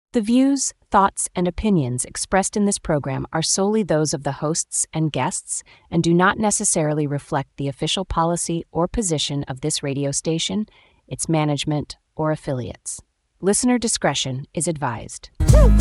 The views, thoughts, and opinions expressed in this program are solely those of the hosts and guests and do not necessarily reflect the official policy or position of this radio station, its management, or affiliates. Listener discretion is advised.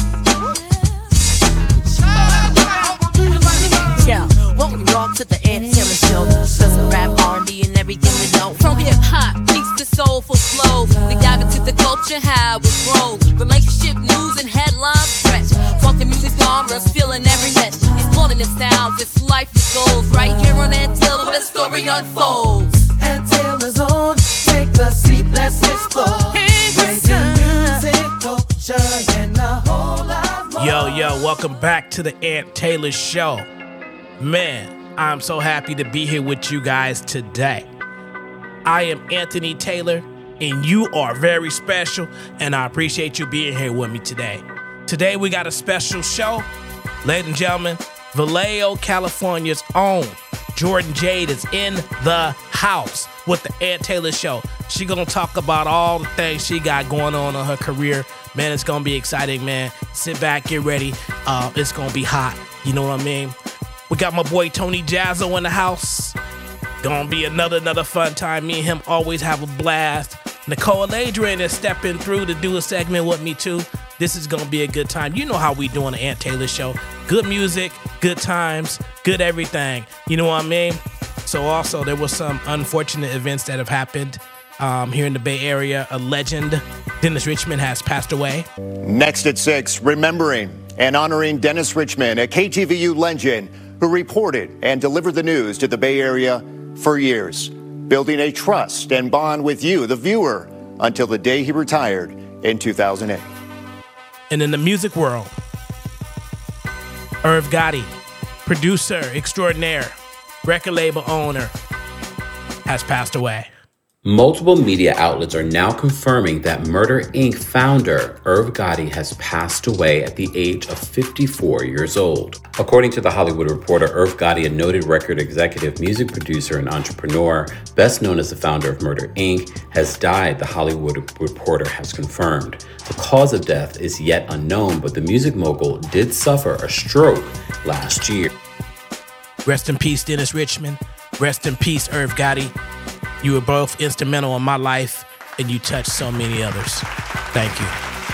Yeah, welcome y'all to the Ant Taylor Show. Discussing rap, R&B, and everything we know. From hip-hop, beats to soulful flows. We dive into the culture, how it grows. Relationship news and headlines fresh. Funky music genres, feeling every mesh. Exploring the sounds, it's life it goes. Right here on Ant Taylor, where the story unfolds. Ant Taylor's on, take a seat, let's explore. Breaking music, culture, and a whole lot more. Yo, welcome back to the Ant Taylor Show. Man, I'm so happy to be here with you guys today. I am Anthony Taylor, and you are very special, and I appreciate you being here with me today. Today, we got a special show. Ladies and gentlemen, Vallejo, California's own Jordan Jade is in the house with the Ant Taylor Show. She gonna talk about all the things she got going on in her career. Man, it's gonna be exciting, man. Sit back, get ready. It's gonna be hot. You know what I mean? We got my boy Tony Jazzo in the house. Gonna be another fun time. Me and him always have a blast. Nicole Adrian is stepping through to do a segment with me too. This is gonna be a good time. You know how we do on the Ant Taylor Show. Good music, good times, good everything. You know what I mean? So also there was some unfortunate events that have happened here in the Bay Area. A legend, Dennis Richmond, has passed away. Next at 6, remembering and honoring Dennis Richmond, a KTVU legend who reported and delivered the news to the Bay Area for years, building a trust and bond with you, the viewer, until the day he retired in 2008. And in the music world, Irv Gotti, producer extraordinaire, record label owner, has passed away. Multiple media outlets are now confirming that Murder, Inc. founder Irv Gotti has passed away at the age of 54 years old. According to The Hollywood Reporter, Irv Gotti, a noted record executive, music producer, and entrepreneur, best known as the founder of Murder, Inc., has died, The Hollywood Reporter has confirmed. The cause of death is yet unknown, but the music mogul did suffer a stroke last year. Rest in peace, Dennis Richmond. Rest in peace, Irv Gotti. You were both instrumental in my life, and you touched so many others. Thank you.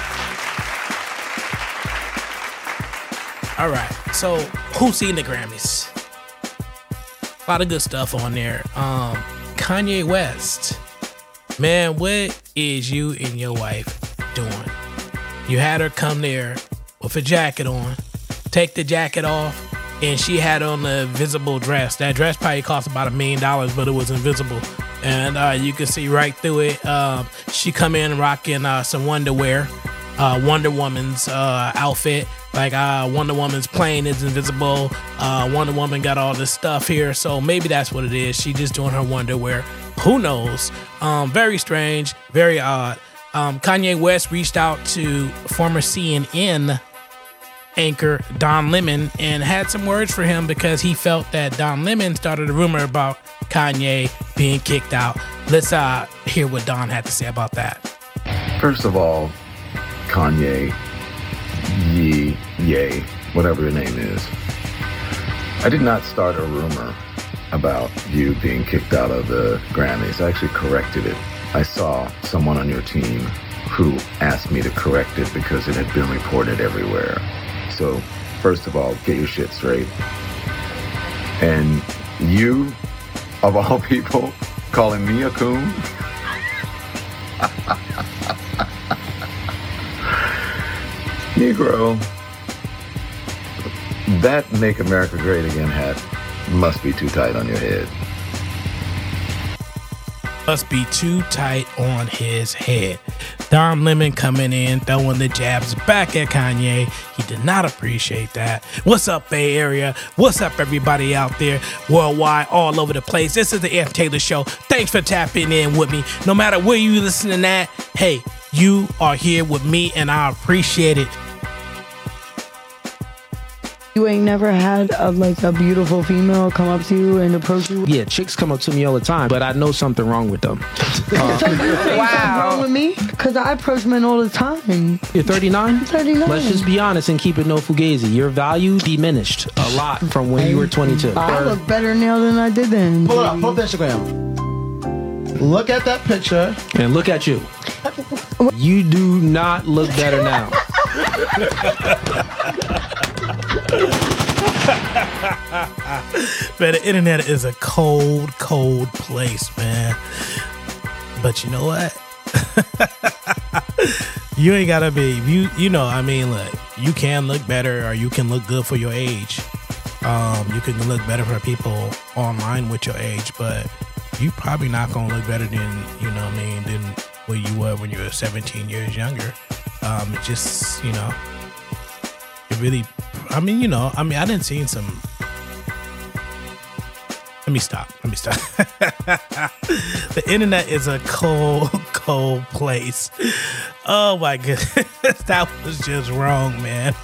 All right, so who's seen the Grammys? A lot of good stuff on there. Kanye West. Man, what is you and your wife doing? You had her come there with a jacket on, take the jacket off, and she had on the visible dress. That dress probably cost about $1 million, but it was invisible. And you can see right through it. She come in rocking some Wonder Woman's outfit. Like Wonder Woman's plane is invisible. Wonder Woman got all this stuff here. So maybe that's what it is. She just doing her Wonder Wear. Who knows? Very strange, very odd. Kanye West reached out to former CNN anchor Don Lemon and had some words for him because he felt that Don Lemon started a rumor about Kanye being kicked out. Let's hear what Don had to say about that. First of all, Kanye, Ye, whatever your name is, I did not start a rumor about you being kicked out of the Grammys. I actually corrected it. I saw someone on your team who asked me to correct it because it had been reported everywhere. So, first of all, get your shit straight. And you, of all people, calling me a coon? Negro, that Make America Great Again hat must be too tight on your head. Must be too tight on his head. Don Lemon coming in, throwing the jabs back at Kanye. He did not appreciate that. What's up, Bay Area? What's up, everybody out there worldwide, all over the place? This is the Ant Taylor Show. Thanks for tapping in with me. No matter where you listening at, hey, you are here with me, and I appreciate it. You ain't never had a beautiful female come up to you and approach you? Yeah, chicks come up to me all the time, but I know something wrong with them. Wow. Something wrong with me? Because I approach men all the time. You're 39? I'm 39. Let's just be honest and keep it no fugazi. Your value diminished a lot from when you were 22. I look better now than I did then. Pull it up. Pull up the Instagram. Look at that picture. And look at you. You do not look better now. Man, the internet is a cold, cold place, man. But you know what? You ain't gotta be, you know, I mean, look, you can look better or you can look good for your age. You can look better for people online with your age, but you probably not gonna look better than, you know what I mean, than what you were when you were 17 years younger. It just, you know, it really, I mean, you know, I mean, I didn't see some. Let me stop. The internet is a cold, cold place. Oh my goodness. That was just wrong, man.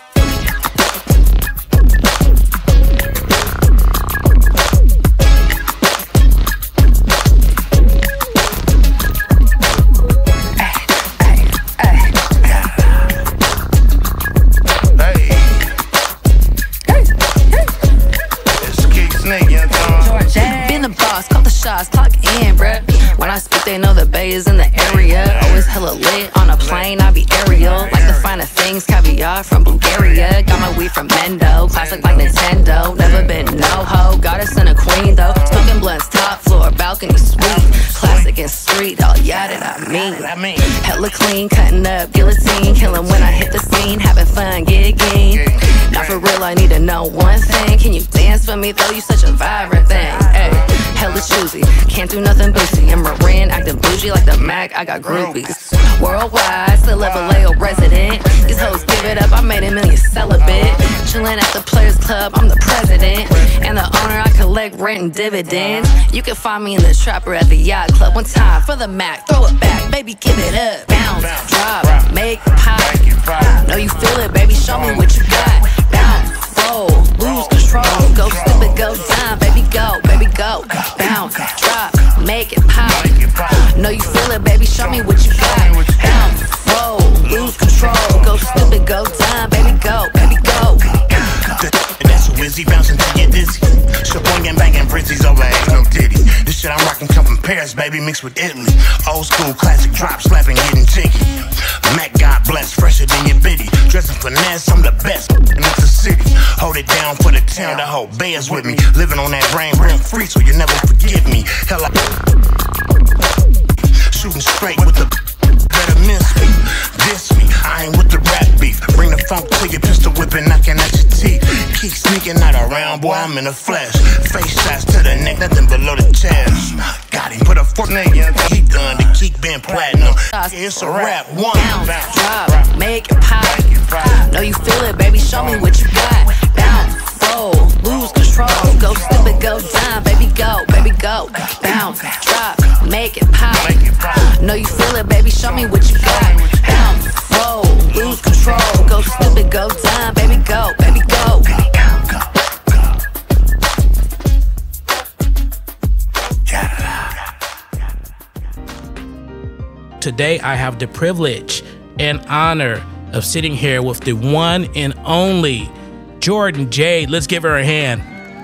Talk in, bruh. When I speak, they know the Bay is in the area. Always hella lit on a plane, I be aerial. Like the finer things, caviar from Bulgaria. Got my weed from Mendo, classic like Nintendo. Never been no ho, goddess and a queen though. Smoking blunts, top floor, balcony suite. Classic and street, all yeah that I mean. Hella clean, cutting up, guillotine. Killing when I hit the scene, having fun, gigging. Now for real, I need to know one thing. Can you dance for me though? You such a vibrant thing. Ay, hella choosy, can't do nothing boozy. I'm Marin, acting bougie like the Mac, I got groupies. Worldwide, still a Vallejo resident. These hoes give it up, I made a million celibate. Chillin' at the Players Club, I'm the president. And the owner, I collect rent and dividends. You can find me in the trapper at the yacht club. One time for the Mac, throw it back, baby, give it up. Bounce, drop, make it pop. Know you feel it, baby, show me what you got. Bounce, roll, lose control. Go stupid, go down, baby, go. Bounce, drop, make it pop. Know you feel it, baby, show me what you got. Bounce, roll, lose control. Go stupid, go down, baby, go. That's a Wizzy bouncing to get dizzy. Shaboing and banging brizzies over ain't no ditty. This shit I'm rocking come from Paris, baby, mixed with Italy. Old school classic drop, slapping, getting jiggy. Mac, God bless, fresher than your biddy. Dressing finesse, I'm the best in the city. Hold it down for the town, the whole Bay is with me. Living on that brain, rent free, so you never forget me. Hell, shooting straight with the better miss me. Diss me, I ain't with the rap beef. Bring the funk to your pistol whipping, knocking at your teeth. Keep sneaking out around, boy, I'm in the flesh. Face shots to the neck, nothing below the chest. Got him, put a fork in the he done to keep being platinum. It's a rap, one. Bounce, drop, make it pop. Know you feel it, baby, show me what you got. Bounce, roll, lose control. Go stupid, go down, baby, go. Bounce, drop, make it pop. Know you feel it, baby, show me what you got. Bounce, roll, lose control. Go stupid, go down, baby, go. Today, I have the privilege and honor of sitting here with the one and only Jordan Jade. Let's give her a hand.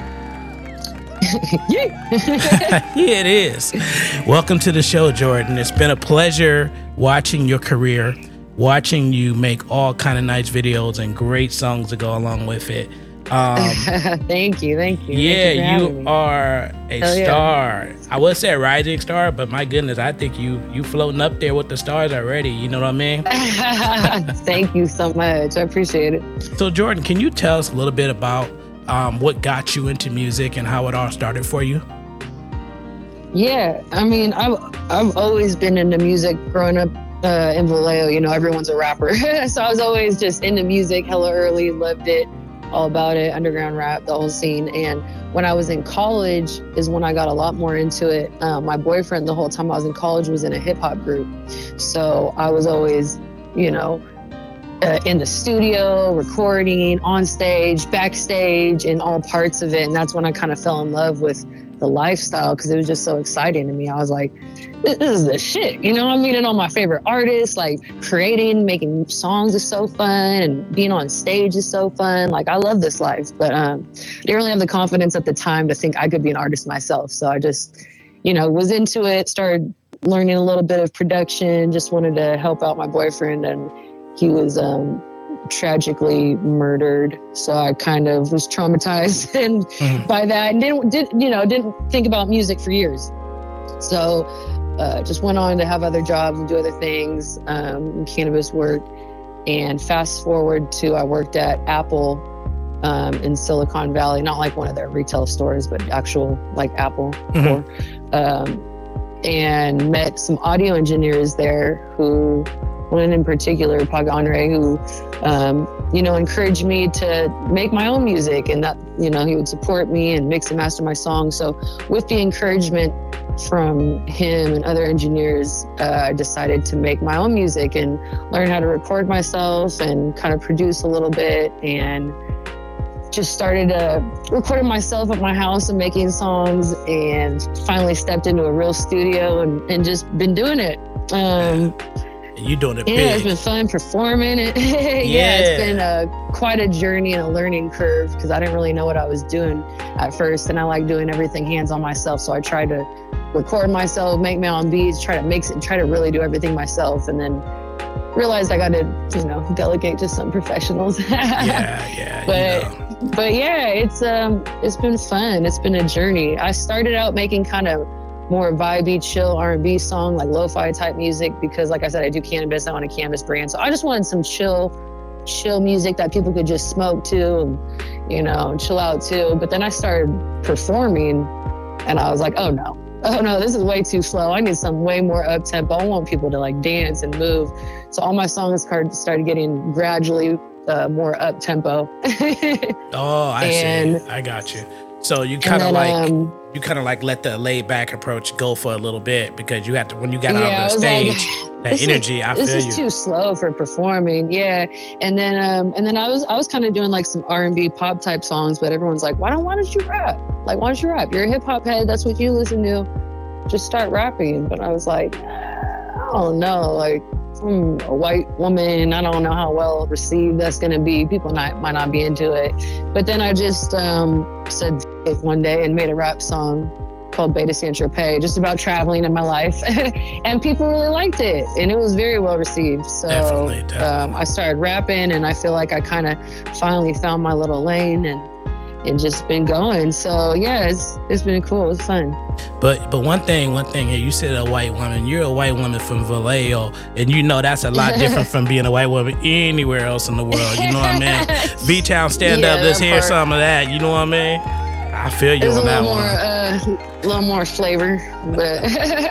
Yeah, it is. Welcome to the show, Jordan. It's been a pleasure watching your career, watching you make all kind of nice videos and great songs to go along with it. Thank you. Yeah, you are a star. I would say a rising star, but my goodness, I think you floating up there with the stars already. You know what I mean? Thank you so much. I appreciate it. So, Jordan, can you tell us a little bit about what got you into music and how it all started for you? Yeah, I mean, I've always been into music growing up in Vallejo. You know, everyone's a rapper. So I was always just into music hella early, loved it, all about it, underground rap, the whole scene. And when I was in college is when I got a lot more into it. My boyfriend, the whole time I was in college, was in a hip hop group. So I was always, you know, in the studio, recording, on stage, backstage, in all parts of it. And that's when I kind of fell in love with the lifestyle, because it was just so exciting to me. I was like, this is the shit, you know? I'm meeting all my favorite artists, like creating, making songs is so fun, and being on stage is so fun. Like, I love this life, but I didn't really have the confidence at the time to think I could be an artist myself. So I just, you know, was into it, started learning a little bit of production, just wanted to help out my boyfriend, and he was tragically murdered. So I kind of was traumatized and by that, and didn't think about music for years. So just went on to have other jobs and do other things, cannabis work. And fast forward to, I worked at Apple in Silicon Valley, not like one of their retail stores, but actual like Apple store. And met some audio engineers there who, one in particular, Pagandre, who, encouraged me to make my own music, and that, he would support me and mix and master my songs. So with the encouragement from him and other engineers, I decided to make my own music and learn how to record myself and kind of produce a little bit, and just started recording myself at my house and making songs, and finally stepped into a real studio and just been doing it. You doing it big. Yeah, it's been fun performing. It's been quite a journey and a learning curve, because I didn't really know what I was doing at first, and I like doing everything hands on myself. So I tried to record myself, make my own beats, try to mix it, and try to really do everything myself, and then realized I got to, delegate to some professionals. But yeah, it's been fun. It's been a journey. I started out making kind of more vibey, chill R&B song, like lo-fi type music, because like I said, I do cannabis. I own a cannabis brand. So I just wanted some chill music that people could just smoke to and, chill out to. But then I started performing, and I was like, oh no, this is way too slow. I need some way more up-tempo. I want people to like dance and move. So all my songs started getting gradually more up-tempo. Oh, I see. I got you. So you kind of like let the laid back approach go for a little bit, because you have to, when you got on the stage, that energy, I feel you. This is too slow for performing. Yeah. And then I was kind of doing like some R&B pop type songs, but everyone's like, why don't you rap? Like, why don't you rap? You're a hip hop head. That's what you listen to. Just start rapping. But I was like, I don't know. Like, I'm a white woman. I don't know how well received that's going to be. People might not be into it. But then I just said it one day and made a rap song called Beta Saint Tropez, just about traveling in my life. And people really liked it. And it was very well received. So definitely. I started rapping, and I feel like I kind of finally found my little lane and just been going. So yeah, it's been cool. It's fun. But one thing here, you said a white woman. You're a white woman from Vallejo, and that's a lot different from being a white woman anywhere else in the world. You know what I mean? V-Town stand up, let's hear some of that. You know what I mean? I feel you on that one. A little more flavor, but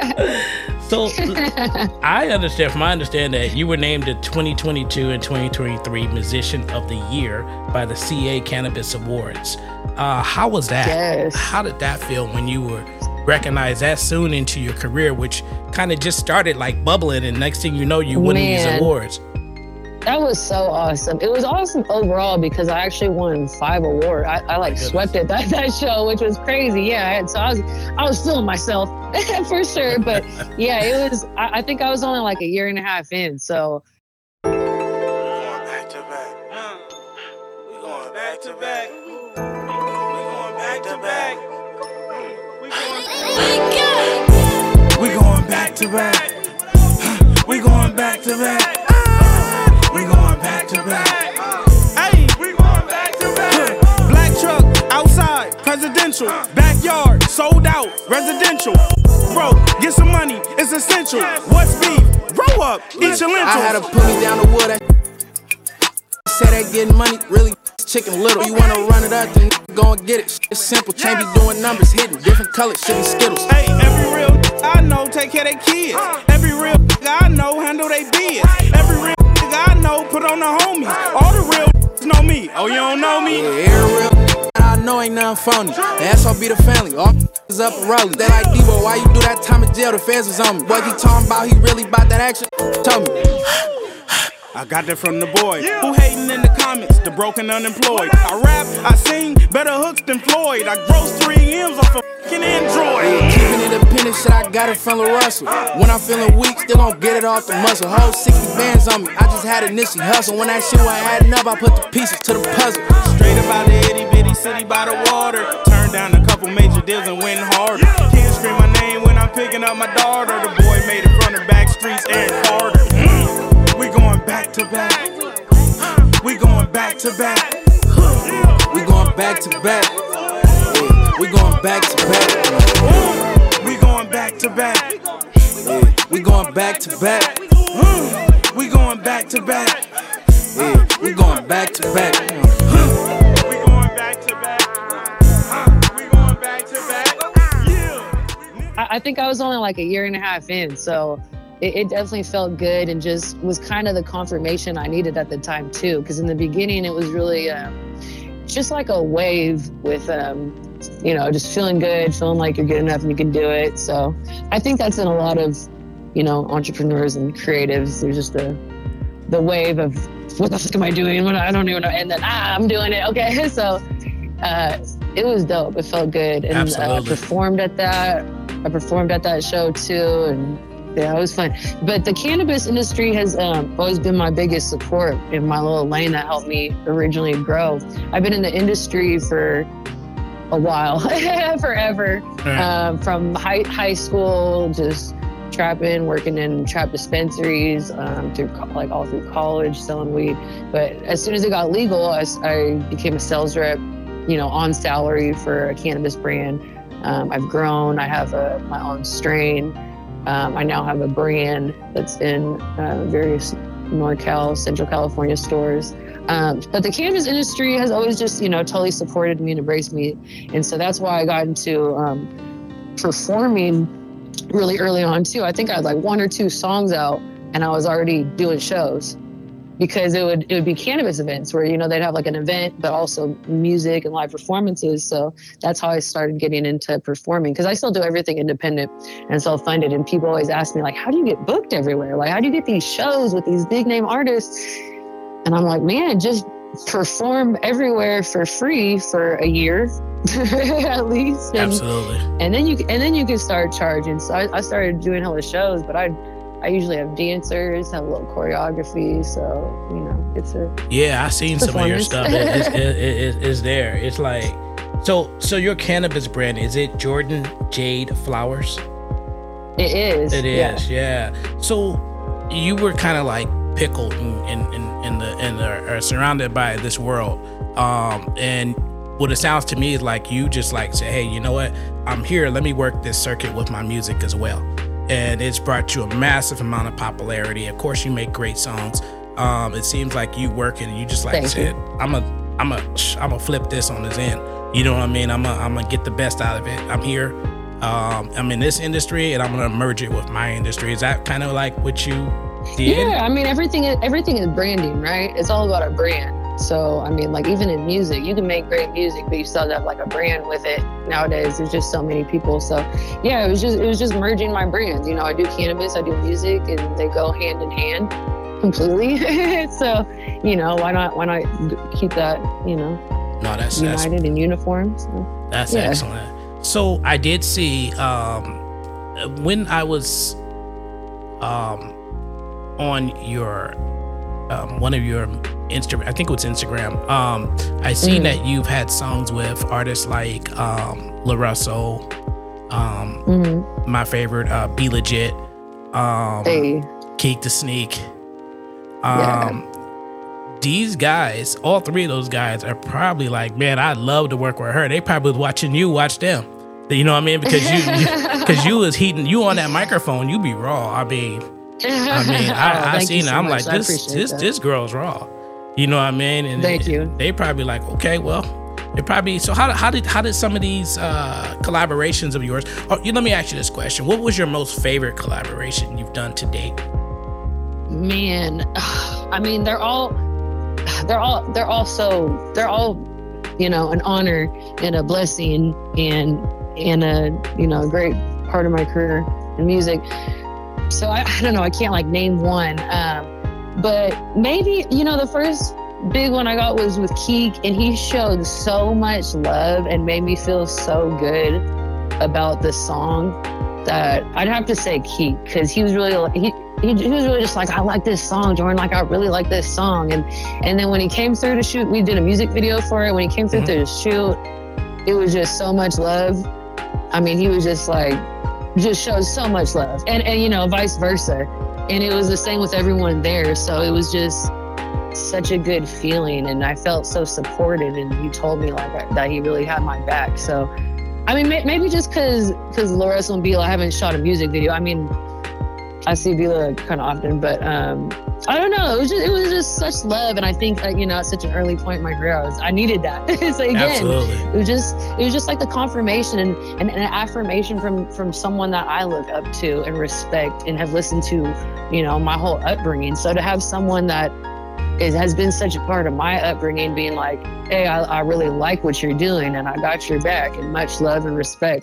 So I understand, from my understanding, that you were named the 2022 and 2023 Musician of the Year by the CA Cannabis Awards. How was that? Yes. How did that feel when you were recognized that soon into your career, which kind of just started like bubbling, and next thing you know, you winning these awards? That was so awesome. It was awesome overall, because I actually won 5 awards. I swept it that show, which was crazy. Yeah, so I was feeling myself for sure. But yeah, it was. I think I was only like a year and a half in. So. We going back to back. We going back to back. We going back to back. We going back to back. We going back to back. We going back to back. Hey, we going back to back. Black truck, outside, presidential. Backyard, sold out, residential. Bro, get some money, it's essential. What's beef? Grow up, eat your lentils. I had to put me down the wood. Said they getting money, really chicken little. You wanna run it up, then go and get it. It's simple, can't be doing numbers, hitting different colors, shit be Skittles. Hey, every real I know take care of their kids. Every real I know handle they biz. Every real I know put on the homies. All the real know me. Oh, you don't know me? Yeah, every real I know ain't nothing phony. The asshole be the family. All is up and rolling. They like Debo, why you do that time in jail? The feds was on me. What he talking about? He really about that action? Tell me. I got that from the boy. Who hating in the comments? The broken unemployed. I rap, I sing, better hooks than Floyd. I gross 3 M's off a fucking Android. Keeping it independent, shit, I got it from Lil Russell. When I'm feeling weak, still gon' get it off the muscle. Whole 60 bands on me, I just had initially hustle. When that shit was adding up, I put the pieces to the puzzle. Straight up out the itty bitty city by the water. Turned down a couple major deals and went harder. Can't scream my name when I'm picking up my daughter. The boy made it from the back streets, Eric Carter. We going back to back. We going back to back. We going back to back. We going back to back. We going back to back. We going back to back. We going back to back. We going back to back. We going back to back. We going back to back. I think I was only like a year and a half in, so it definitely felt good and just was kind of the confirmation I needed at the time too. Because in the beginning, it was really just like a wave with, just feeling good, feeling like you're good enough and you can do it. So I think that's in a lot of, entrepreneurs and creatives. There's just the wave of what the fuck am I doing? I don't even know. And then I'm doing it. Okay, so it was dope. It felt good, and I performed at that show too, and. Yeah, it was fun. But the cannabis industry has always been my biggest support in my little lane that helped me originally grow. I've been in the industry for a while, forever. From high school, just trapping, working in trap dispensaries, through all through college, selling weed. But as soon as it got legal, I became a sales rep, on salary for a cannabis brand. I've grown. I have my own strain. I now have a brand that's in various NorCal, Central California stores. But the cannabis industry has always just, totally supported me and embraced me. And so that's why I got into performing really early on too. I think I had like 1 or 2 songs out and I was already doing shows. Because it would be cannabis events where, they'd have like an event, but also music and live performances. So that's how I started getting into performing. Because I still do everything independent and self-funded. And people always ask me, like, how do you get booked everywhere? Like, how do you get these shows with these big name artists? And I'm like, man, just perform everywhere for free for a year at least. And, absolutely. And then you can start charging. So I started doing hella shows, but I usually have dancers, have a little choreography, so it's a I seen some of your stuff. It's there. It's like so your cannabis brand, is it Jordan Jade Flowers? It is. It is, yeah. So you were kind of like pickled and surrounded by this world, and what it sounds to me is like you just like say, hey, you know what? I'm here. Let me work this circuit with my music as well. And it's brought you a massive amount of popularity. Of course, you make great songs. It seems like you work and you just like said, I'm a flip this on this end. You know what I mean? I'm gonna get the best out of it. I'm here. I'm in this industry and I'm gonna merge it with my industry. Is that kind of like what you did? Yeah, I mean everything is branding, right? It's all about a brand. So, I mean, like even in music, you can make great music, but you still have like a brand with it. Nowadays, there's just so many people. So, yeah, it was just merging my brands. I do cannabis, I do music, and they go hand in hand completely. So, why not keep that, No, that's united and uniform. So, that's excellent. So I did see when I was on your one of your Instagram, I think it was Instagram. I seen that you've had songs with artists like La Russo, my favorite, Be Legit, Keek the Sneak. These guys, all 3 of those guys are probably like, man, I'd love to work with her. They probably was watching you watch them. You know what I mean? Because you was heating, you on that microphone, you be raw. I seen it. I'm like, this girl's raw. You know what I mean? And Thank you. They probably like, okay, well, they probably. So how did some of these collaborations of yours? Let me ask you this question: what was your most favorite collaboration you've done to date? Man, I mean, they're all, an honor and a blessing and a great part of my career in music. So I don't know, I can't like name one. But maybe, the first big one I got was with Keek, and he showed so much love and made me feel so good about the song that I'd have to say Keek, because he was really he was really just like, I like this song, Jordan, like I really like this song. And then when he came through to shoot, we did a music video for it. When he came through to shoot, it was just so much love. I mean, he was just showed so much love, and vice versa. And it was the same with everyone there. So it was just such a good feeling, and I felt so supported, and he told me that he really had my back. So I mean, maybe just because Larissa and Bila haven't shot a music video. I mean, I see Bila kind of often, but I don't know. It was just such love, and I think at such an early point in my career, I needed that. So again, absolutely. It was just like the confirmation and an affirmation from someone that I look up to and respect and have listened to, my whole upbringing. So to have someone that has been such a part of my upbringing being like, hey, I really like what you're doing, and I got your back, and much love and respect.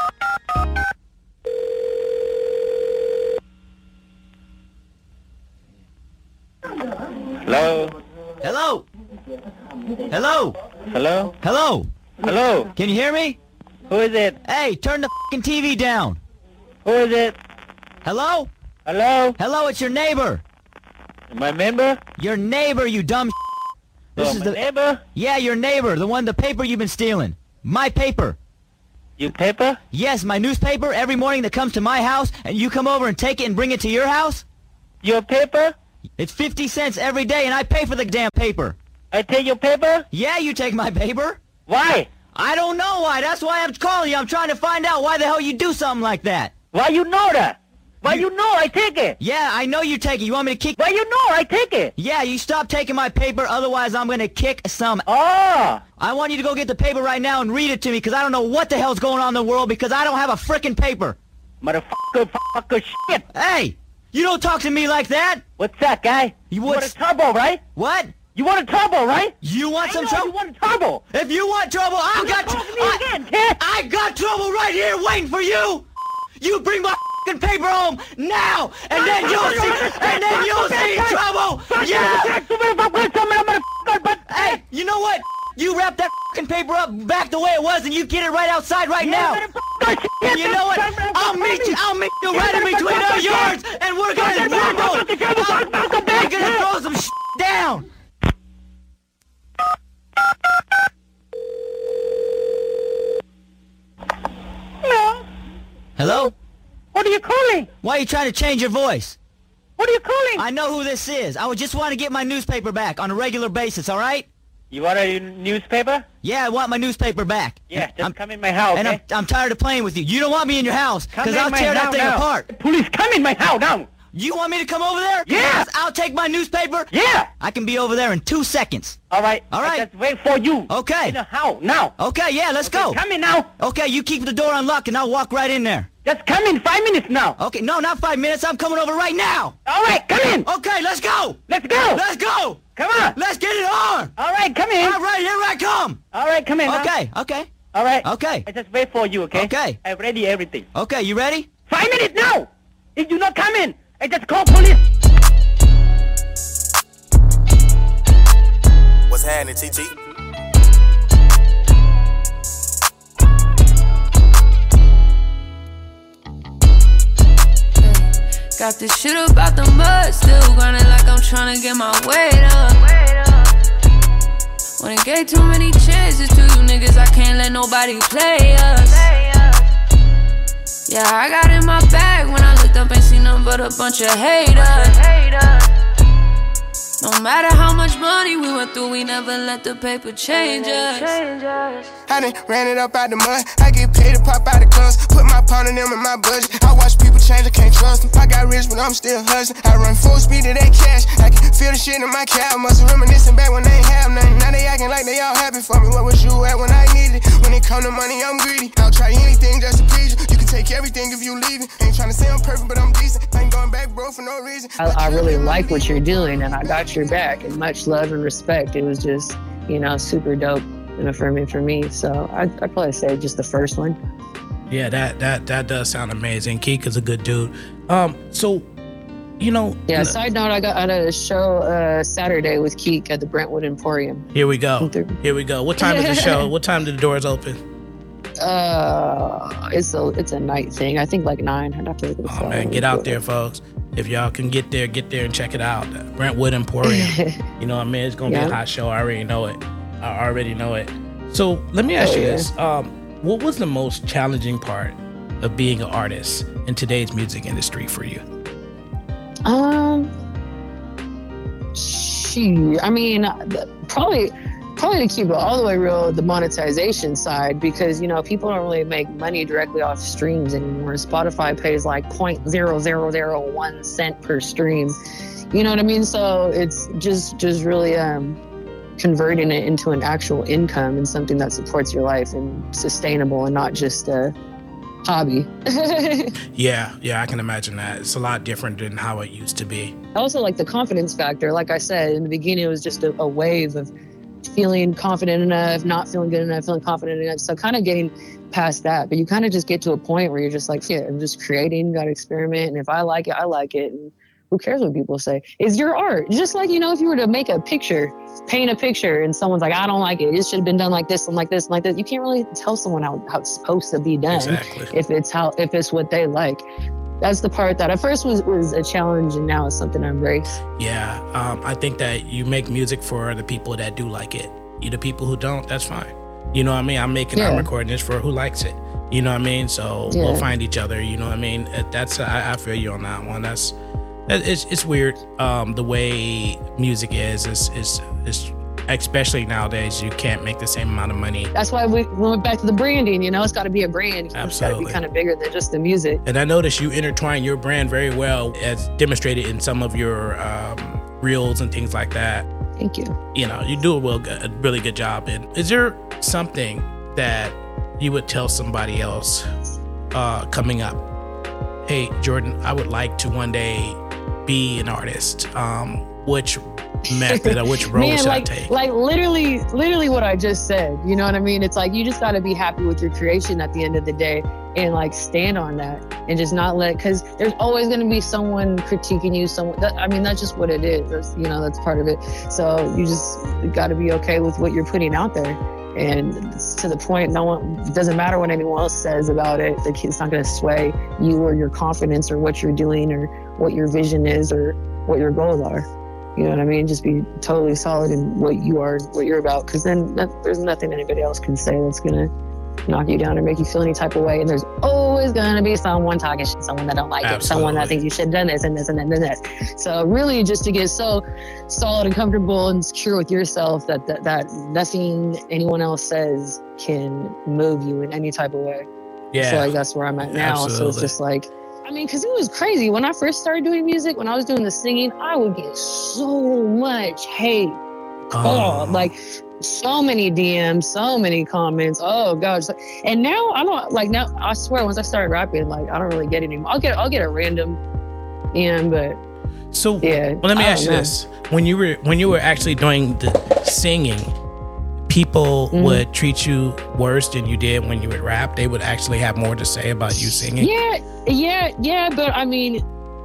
Hello? Hello? Hello? Hello? Hello? Hello? Can you hear me? Who is it? Hey, turn the fucking TV down. Who is it? Hello? Hello? Hello, it's your neighbor. My member? Your neighbor, you dumb This is my neighbor? Yeah, your neighbor, the paper you've been stealing. My paper. Your paper? Yes, my newspaper every morning that comes to my house, and you come over and take it and bring it to your house? Your paper? It's 50 cents every day, and I pay for the damn paper. I take your paper? Yeah, you take my paper. Why? I don't know why. That's why I'm calling you. I'm trying to find out why the hell you do something like that. Why you know that? Why you know I take it? Yeah, I know you take it. You want me to kick? Why you know I take it? Yeah, you stop taking my paper, otherwise I'm gonna kick some. Oh! I want you to go get the paper right now and read it to me, because I don't know what the hell's going on in the world, because I don't have a frickin' paper. Motherfucker, shit! Hey! You don't talk to me like that! What's that, guy? You want a turbo, right? What? You want a turbo, right? You want some trouble? You want a turbo! If you want trouble, I got trouble right here waiting for you! You bring my f***ing paper home now, and then you'll see trouble! Yeah! Hey, you know what? You wrap that f***ing paper up back the way it was, and you get it right outside right now. And you know what? I'll meet you right in between our yards, and we're gonna rumble. We're gonna throw some shit down. Hello? What are you calling? Why are you trying to change your voice? What are you calling? I know who this is. I would just want to get my newspaper back on a regular basis, all right? You want a newspaper? Yeah, I want my newspaper back. Yeah, come in my house, and okay? I'm tired of playing with you. You don't want me in your house, because I'll tear that thing apart. Police, come in my house now! You want me to come over there? Yeah! I'll take my newspaper? Yeah! I can be over there in 2 seconds. All right. Just wait for you. Okay. In the house, now. Okay, yeah, let's go. Come in now. Okay, you keep the door unlocked, and I'll walk right in there. Just come in 5 minutes now. Okay, no, not 5 minutes. I'm coming over right now. All right, come in. Okay, let's go. Let's go. Let's go. Come on. Let's get it on. All right, come in. All right, here I come. All right, come in. Okay, now. okay. All right. Okay. I just wait for you, okay? Okay. I'm ready everything. Okay, you ready? 5 minutes now. If you not come in, I just call police. What's happening, TT? Got this shit about the mud, still grinding like I'm tryna get my weight up. When it gave too many chances to you niggas, I can't let nobody play us. Yeah, I got in my bag when I looked up, ain't seen nothing but a bunch of haters. No matter how much money we went through, we never let the paper change us. I done ran it up out the mud. I get paid to pop out the guns. Put my pound in them in my budget. I watch people change, I can't trust them. I got rich, but I'm still hustling. I run full speed to that cash. I can feel the shit in my cab. Must have reminiscing back when they ain't have nothing. Now they acting like they all happy for me. Where was you at when I needed it? When it come to money, I'm greedy. I'll try anything just to please you. You can take everything if you leave it. Ain't trying to say I'm perfect, but I'm decent. I ain't going back, bro, for no reason. I really like what you're doing, and I got your back, and much love and respect. It was just, super dope and affirming for me. So I'd probably say just the first one. Yeah, that does sound amazing. Keek is a good dude. So You know. Yeah. Side note: I got at a show Saturday with Keek at the Brentwood Emporium. Here we go. What time is the show? What time do the doors open? It's a night thing. I think like 9. I'd have to look at the Oh man, get out there, folks. If y'all can get there and check it out. Brentwood Emporium. You know what I mean? It's gonna be a hot show. I already know it. So let me ask you this. What was the most challenging part of being an artist in today's music industry for you? I mean, probably to keep it all the way real, the monetization side, because, you know, people don't really make money directly off streams anymore. Spotify pays like 0.0001 cent per stream. You know what I mean? So it's just really converting it into an actual income and something that supports your life and sustainable and not just a hobby. Yeah, I can imagine that. It's a lot different than how it used to be. Also, like the confidence factor, like I said, in the beginning, it was just a wave of feeling confident enough, not feeling good enough, feeling confident enough. So kind of getting past that. But you kind of just get to a point where you're just like, yeah, I'm just creating, got to experiment. And if I like it, I like it. And who cares what people say? It's your art. Just like, you know, if you were to make a picture, paint a picture, and someone's like, I don't like it. It should have been done like this and like this and like this. You can't really tell someone how it's supposed to be done. Exactly. if it's what they like. That's the part that at first was a challenge, and now it's something I embrace. Yeah, I think that you make music for the people that do like it. You the people who don't, that's fine. You know what I mean? I'm recording this for who likes it. You know what I mean? So we'll find each other. You know what I mean? That's I feel you on that one. It's weird. The way music is especially nowadays, you can't make the same amount of money. That's why we went back to the branding. You know, it's got to be a brand. Absolutely. It's got to be kind of bigger than just the music. And I noticed you intertwine your brand very well, as demonstrated in some of your reels and things like that. Thank you. You know, you do a really good job. And is there something that you would tell somebody else coming up? Hey, Jordan, I would like to one day be an artist. Which method or which role should I take? Like literally what I just said. You know what I mean? It's like you just got to be happy with your creation at the end of the day and like stand on that and just not because there's always going to be someone critiquing you. That's just what it is. That's part of it. So you just got to be okay with what you're putting out there. And to the point, it doesn't matter what anyone else says about it. It's not going to sway you or your confidence or what you're doing or what your vision is or what your goals are. You know what I mean? Just be totally solid in what you are, what you're about. Because then there's nothing anybody else can say that's going to knock you down or make you feel any type of way. And there's always going to be someone talking shit, someone that don't like it, someone that thinks you should have done this and this and this and this. So really just to get so solid and comfortable and secure with yourself that nothing anyone else says can move you in any type of way. Yeah. So like that's where I'm at now. Absolutely. So it's just like, because it was crazy. When I first started doing music, when I was doing the singing, I would get so much hate. Like so many DMs, so many comments. Oh gosh. And now I don't now I swear once I started rapping, like I don't really get it anymore. I'll get a random DM, but so yeah. Well, let me ask you this. When you were actually doing the singing, people would treat you worse than you did when you would rap. They would actually have more to say about you singing. Yeah. But I mean,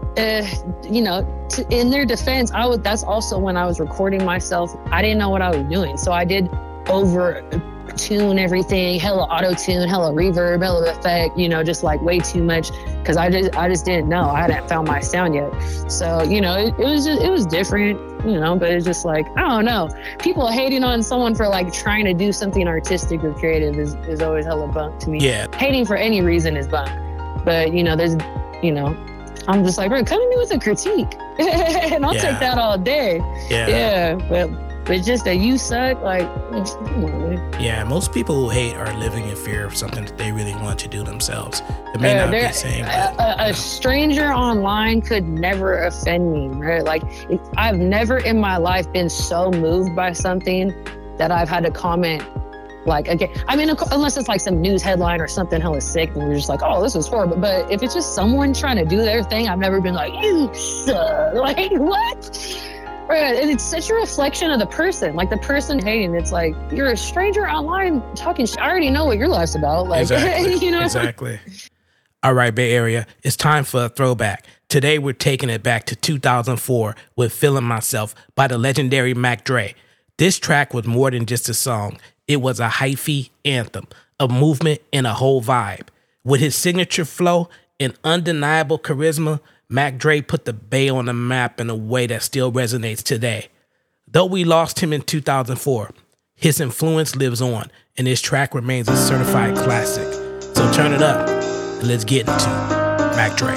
in their defense, that's also when I was recording myself. I didn't know what I was doing, so I did over tune everything, hella auto tune, hella reverb, hella effect. Just like way too much because I just didn't know. I hadn't found my sound yet. So it was different. But it's just like, I don't know. People hating on someone for like trying to do something artistic or creative is always hella bunk to me. Yeah. Hating for any reason is bunk. But, there's, I'm just like, bro, come to me with a critique. And I'll take that all day. Yeah. But just that you suck, like, come on, man. Yeah, most people who hate are living in fear of something that they really want to do themselves. It may not be saying, a stranger online could never offend me, right? Like, I've never in my life been so moved by something that I've had to comment. Like, again, unless it's like some news headline or something hella sick and we're just like, oh, this is horrible. But if it's just someone trying to do their thing, I've never been like, you suck. Like, what? Right. And it's such a reflection of the person. Like, the person hating, it's like, you're a stranger online talking shit. I already know what your life's about. Like, exactly. you know? Exactly. All right, Bay Area, it's time for a throwback. Today, we're taking it back to 2004 with Feeling Myself by the legendary Mac Dre. This track was more than just a song. It was a hyphy anthem, a movement, and a whole vibe. With his signature flow and undeniable charisma, Mac Dre put the Bay on the map in a way that still resonates today. Though we lost him in 2004, his influence lives on, and this track remains a certified classic. So turn it up, and let's get into Mac Dre.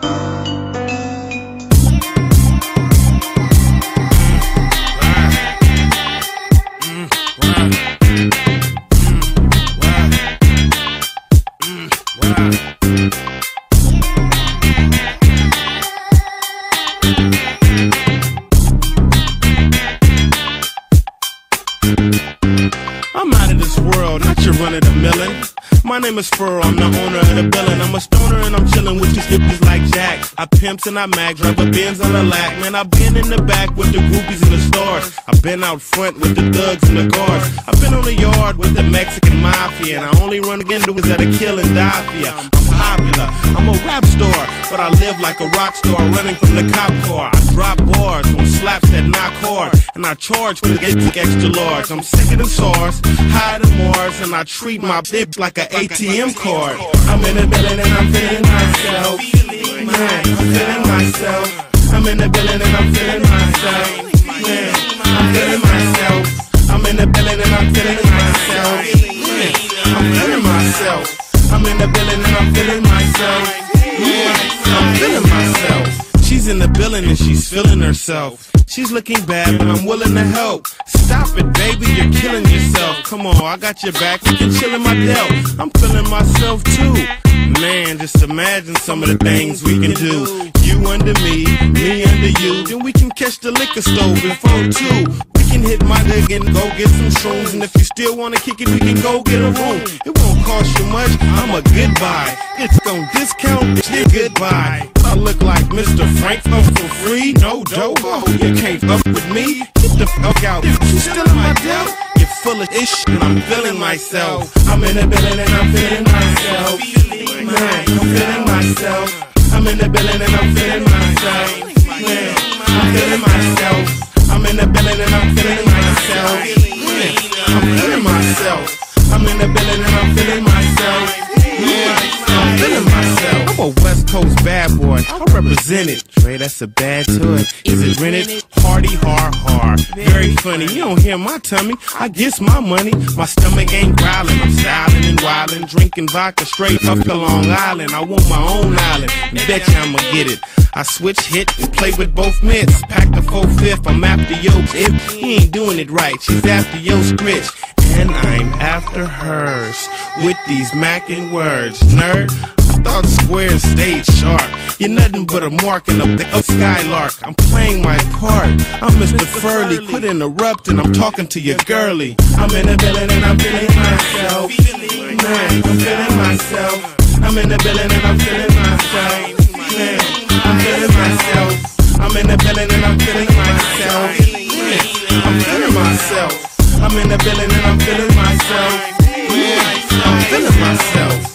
I'm out of this world, not your run-of-the-millin'. My name is Furl, I'm the owner of the building. I'm a stoner and I'm chillin' with these hippies like Jack. I pimps and I mag, drive a Benz on the lack. Man, I've been in the back with the groupies in the stores. I've been out front with the thugs and the guards. I've been on the yard with the Mexican mafia, and I only run against dudes that are killing Dafia. I'm popular, I'm a rap star, but I live like a rock star running from the cop car. I drop bars on slaps that knock hard, and I charge for the extra large. I'm sicker than SARS, higher than Mars, and I treat my dick like an ATM card. I'm in the building and I'm feeling myself. Man, I'm feeling myself. I'm in the building and I'm feeling myself. Man, I'm feeling myself. I'm in the building and I'm feeling myself. Man, I'm feeling myself. I'm in the building and I'm feeling myself. Man, I'm feeling myself. She's in the building and she's feeling herself. She's looking bad, but I'm willing to help. Stop it, baby, you're killing yourself. Come on, I got your back, you can chill in my delt. I'm feeling myself too. Man, just imagine some of the things we can do. You under me under you. Then we can catch the liquor store before 2. We can hit my dick and go get some shrooms. And if you still wanna kick it, we can go get a room. It won't cost you much, I'm a goodbye. It's gon' discount, it's goodbye. I look like Mr. Frank up for free, no dough. Oh, you can't up with me. Get the fuck out. If you still in my delt, you're full of ish, and I'm feeling myself. I'm in the building and I'm feeling myself. Man, I'm feeling myself. I'm in the building and I'm feeling myself. Man, I'm feeling myself. I'm in the building and I'm feeling myself. Man, I'm feeling myself. I'm in the building and I'm feeling myself. Yeah, I'm feeling myself. I'm a West Coast bad boy, I represent it. Dre, that's a bad toy. Is it rented? Hardy, hard. Very funny, you don't hear my tummy. I guess my money. My stomach ain't growling. I'm styling and wildin', drinking vodka straight up to Long Island. I want my own island, and bet you I'ma get it. I switch hit and play with both mitts. Pack the 4/5, I'm after yo. If he ain't doing it right, she's after yo scritch. And I'm after hers with these mackin' words. Nerd, I thought square stayed sharp. You're nothing but a mark in a skylark. I'm playing my part. I'm Mr. Furley. Quit interrupting. I'm talking to your girlie. I'm in the building and I'm feeling myself. Man, I'm feeling myself. I'm in the building and I'm feeling myself. Man, I'm feeling myself. I'm in the building and I'm feeling myself. Man, I'm feeling myself. I'm in the building and I'm feeling myself. Yeah, I'm feeling myself.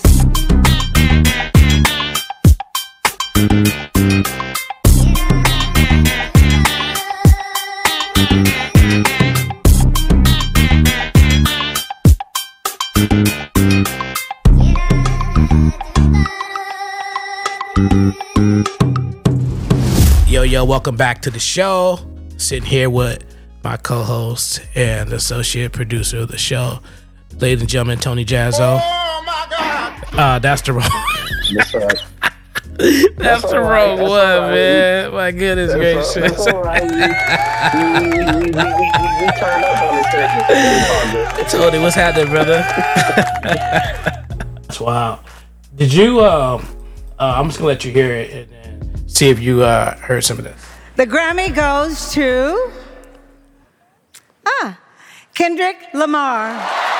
Yo, welcome back to the show. Sitting here with my co-host and associate producer of the show, ladies and gentlemen, Tony Jazzo. Oh my God! That's the wrong. That's all right. That's the wrong one, man. My goodness gracious. That's all right. We turned up on this thing. Tony, what's happening, brother? That's wild. Did you? I'm just gonna let you hear it and then see if you heard some of this. The Grammy goes to Kendrick Lamar.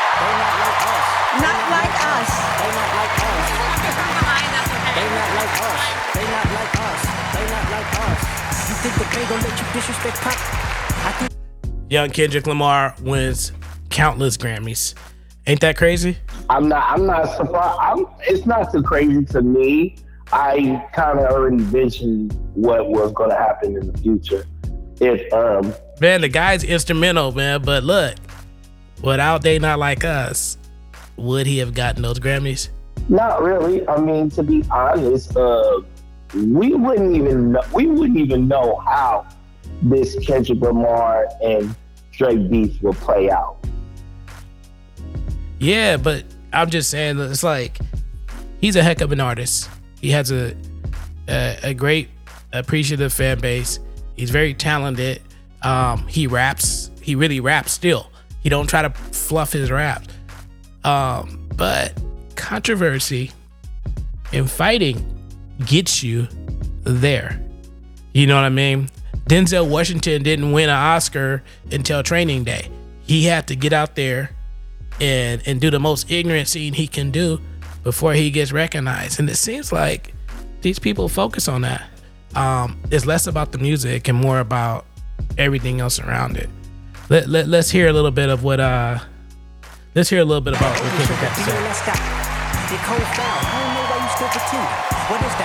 Not like us. They not like us. They not like us. They not like us. They not like us. You think that they gonna let you disrespect pop? Young Kendrick Lamar wins countless Grammys. Ain't that crazy? I'm not surprised. It's not too crazy to me. I kind of already envisioned what was going to happen in the future. Man, the guy's instrumental, man. But look, without They Not Like Us, would he have gotten those Grammys? Not really. I mean, to be honest, we wouldn't even know how this Kendrick Lamar and Drake beef will play out. Yeah, but I'm just saying, it's like he's a heck of an artist. He has a great appreciative fan base. He's very talented. He raps. He really raps still. He don't try to fluff his raps. But controversy and fighting gets you there. You know what I mean? Denzel Washington didn't win an Oscar until Training Day. He had to get out there and do the most ignorant scene he can do before he gets recognized. And it seems like these people focus on that. It's less about the music and more about everything else around it. Let's hear a little bit of what let's hear a little bit about what Kendrick had to say. What is the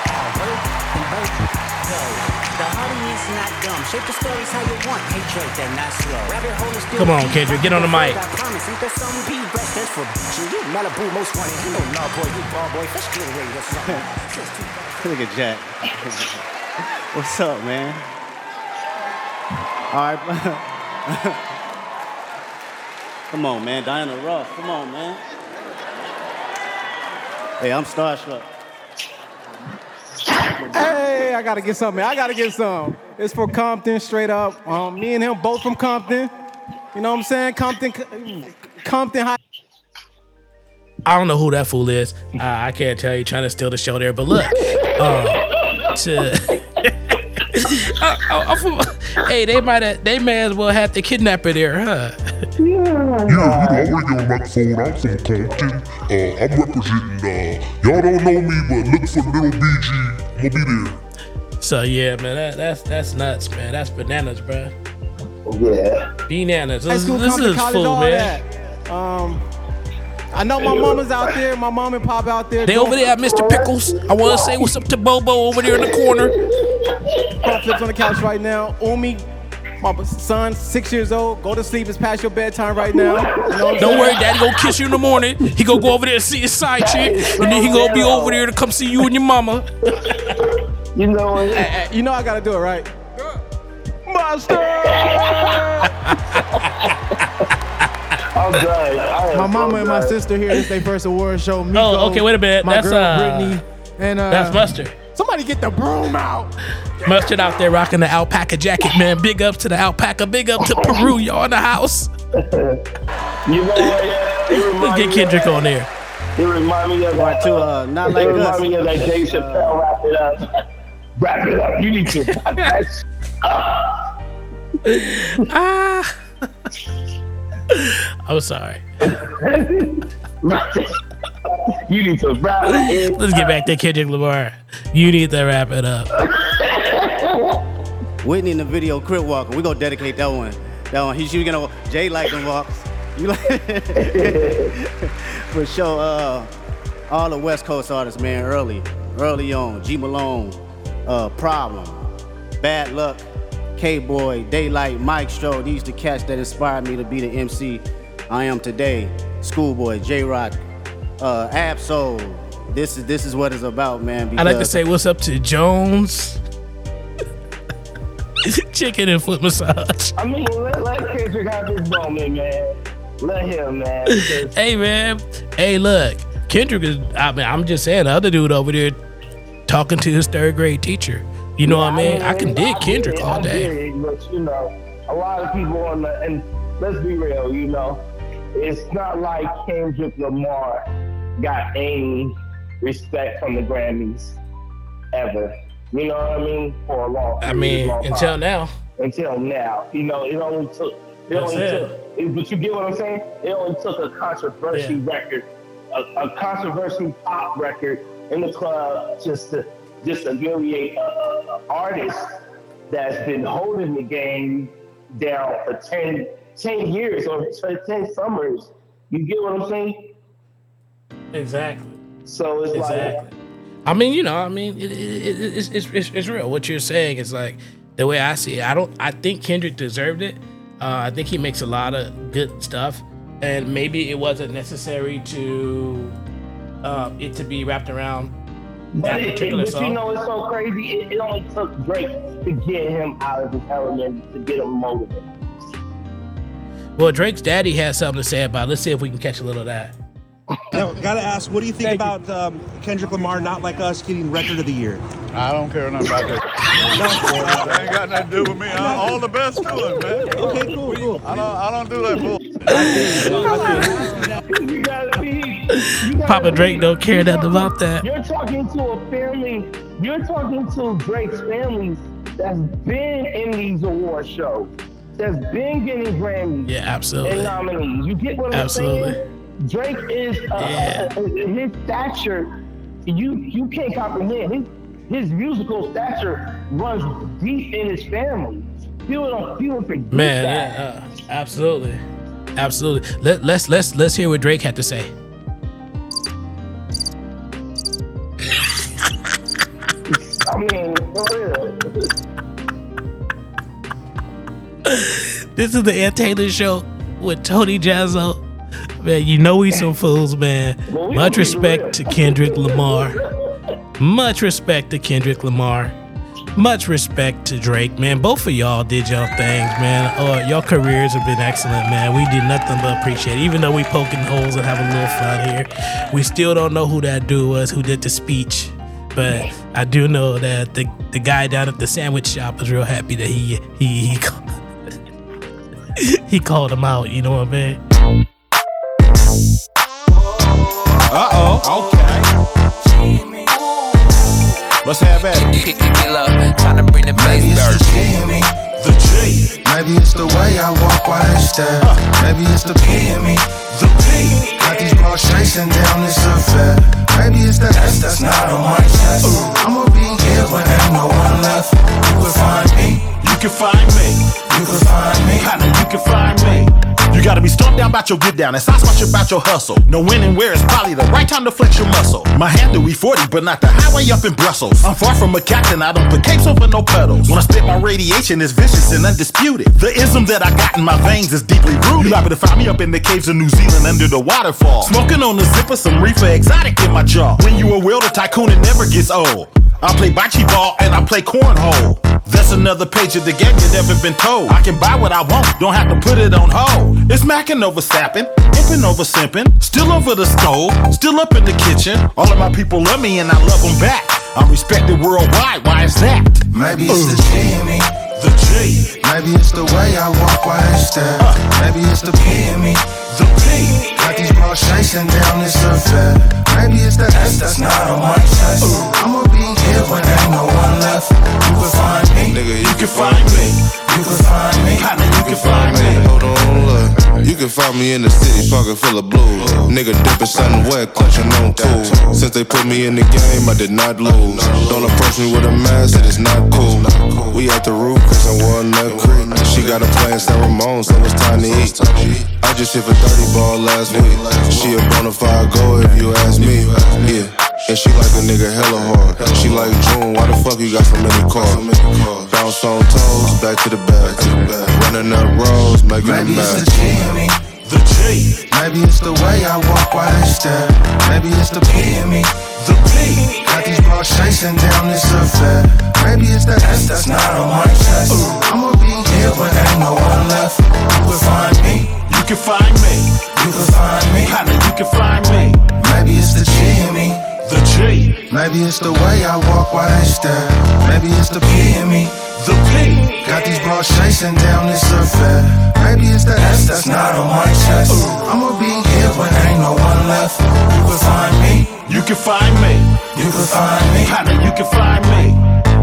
the audience not dumb. Shape the stories how you want. Hey Drake, they're not slow. Come on, Kendrick, get on the mic. Look at Jack. What's up, man? All right. Come on, man. Diana Ross. Come on, man. Hey, I'm starstruck. Hey, I gotta get something. I gotta get some. It's for Compton, straight up. Me and him both from Compton. You know what I'm saying? Compton High. I don't know who that fool is. I can't tell you, trying to steal the show there. But look, hey, they may as well have the kidnapper there, huh? Yeah, I already on the microphone. I'm from Compton. I'm representing. Y'all don't know me, but look for Little BG. I'm gonna be there. So yeah, man, that's nuts, man. That's bananas, bro. Yeah. Bananas. This is college, full, all man. That. I know my mama's out there. My mom and pop out there. They over there at Mr. Pickles. I want to say what's up to Bobo over there in the corner. Pop flips on the couch right now. Umi, my son, 6 years old. Go to sleep. It's past your bedtime right now. You know Don't worry, Daddy gonna kiss you in the morning. He gonna go over there and see his side chick, and then he gonna be over there to come see you and your mama. You know what? You know I gotta do it, right? Monster! I'm done. My mama and my sister here. This is their first award show. Miko, Oh, okay, wait a minute. My That's girl Brittany, and that's Mustard. Somebody get the broom out. Mustard out there rocking the alpaca jacket, man. Big up to the alpaca. Big up to Peru. Y'all in the house. You know what? Let's get Kendrick on there. It remind me of that. Not like it us. remind me of that Dave Chappelle. Wrap it up. Wrap it up. You need to wrap that. I'm sorry. You need to wrap it. Let's get back to Kendrick Lamar. You need to wrap it up. Whitney in the video, Crip Walker. We're gonna dedicate that one. She's gonna Jay like them walks. You like for sure. All the West Coast artists, man, early on. G Malone, Problem, Bad Luck, K-Boy, Daylight, Mike Stroh. These the cats that inspired me to be the MC I am today. Schoolboy, J-Rock, Ab-Soul. This is what it's about, man. I like to say what's up to Jones. Chicken and foot massage. I mean, let Kendrick have his moment, man. Let him, man. Hey, man. Hey, look. Kendrick is, I'm just saying, the other dude over there talking to his third grade teacher. You know what I mean? I can dig Kendrick all day. But, you know, a lot of people and let's be real, you know, it's not like Kendrick Lamar got any respect from the Grammys ever. You know what I mean? For a long time. Until now. Until now. You know, it only took, but you get what I'm saying? It only took a controversy record, a controversy pop record in the club just to humiliate an artist that's been holding the game down for 10 years or 10 summers, You get what I'm saying? Exactly. So it's like, I mean, it's real. What you're saying is like the way I see it. I think Kendrick deserved it. I think he makes a lot of good stuff, and maybe it wasn't necessary to it to be wrapped around that particular song. You know, it's so crazy. It only took Drake to get him out of his element, to get him motivated. Well, Drake's daddy has something to say about it. Let's see if we can catch a little of that. Now, gotta ask, what do you think about Kendrick Lamar, Not Like Us, getting Record of the Year? I don't care nothing about that. That ain't got nothing to do with me. All the best to him, man. Okay, cool. I don't do that bullshit. Papa Drake don't care nothing about that. You're talking to a family. You're talking to Drake's family that's been in these award shows, that's been getting Grammys. Yeah, absolutely. And nominees. You get what I'm saying? Drake is his stature. You can't comprehend. His musical stature runs deep in his family. People forget that. Absolutely. Let's hear what Drake had to say. I mean, for real. This is the Ant Taylor Show with Tony Jazzo. Man, you know we some fools, man. Much respect to Kendrick Lamar. Much respect to Kendrick Lamar. Much respect to Drake, man. Both of y'all did y'all things, man. Your careers have been excellent, man. We did nothing but appreciate it. Even though we poking holes and having a little fun here, we still don't know who that dude was who did the speech. But I do know that the guy down at the sandwich shop was real happy that he called him out. You know what I mean? Okay. Let's have at it. Maybe it's the G. Maybe it's the way I walk while they stare. Maybe it's the P in me. The P. Got these balls chasing down this affair. Maybe it's the S that's not on my chest. I'ma be here when ain't no one left. You can find me. You can find me. You can find me. Kinda, you can find me. You gotta be stumped down about your get down and Sasquatch about your hustle. Know when and where is probably the right time to flex your muscle. My hand do E40, but not the highway up in Brussels. I'm far from a captain, I don't put capes over no pedals. When I spit my radiation, it's vicious and undisputed. The ism that I got in my veins is deeply rooted. You liable to find me up in the caves of New Zealand under the waterfall. Smoking on the zipper, some reefer exotic in my jaw. When you a welder tycoon, it never gets old. I play bocce ball and I play cornhole. That's another page of the game you never been told. I can buy what I want, don't have to put it on hold. It's macking over sapping, imping over simping, still over the stove, still up in the kitchen. All of my people love me and I love them back. I'm respected worldwide, why is that? Maybe it's the G in me. The G. Maybe it's the way I walk while they stare. Maybe it's the P in me. The P. Got these balls chasing down this affair. Maybe it's the S that's not on my chest. I'ma be here when ain't no one left. You can find me. Nigga, you can find me. You can find me. Kinda, you can find me. Hold on, look. You can find me in the city, pocket full of blues. Nigga dipping something wet, clutching on tools. Since they put me in the game, I did not lose. Don't approach me with a mask, it is not cool. We at the roof, cause I won that creek. She got a plan, San Ramon, so it's time to eat. I just hit for 30 ball last week. She a bona fide go if you ask me. Yeah. And she like a nigga hella hard. She like June, why the fuck you got so many cars? Bounce on toes, back to the back. Running up roads, making them Maybe mad. it's the G in me. The G. Maybe it's the way I walk while they stare. Maybe it's the P in me. The P. Got these balls chasing down this affair. Maybe it's the S that's not on my chest. I'ma be here when ain't no one left. You can find me. You can find me. You can find me. Kinda, you can find me. Maybe it's the G in me. The G. Maybe it's the way I walk while they stare. Maybe it's the P in me. The P. Got these balls chasing down this affair. Maybe it's the S that's not on my chest. I'ma be here when ain't no one left. You can find me. You can find me. You can find me. Kinda, you can find me.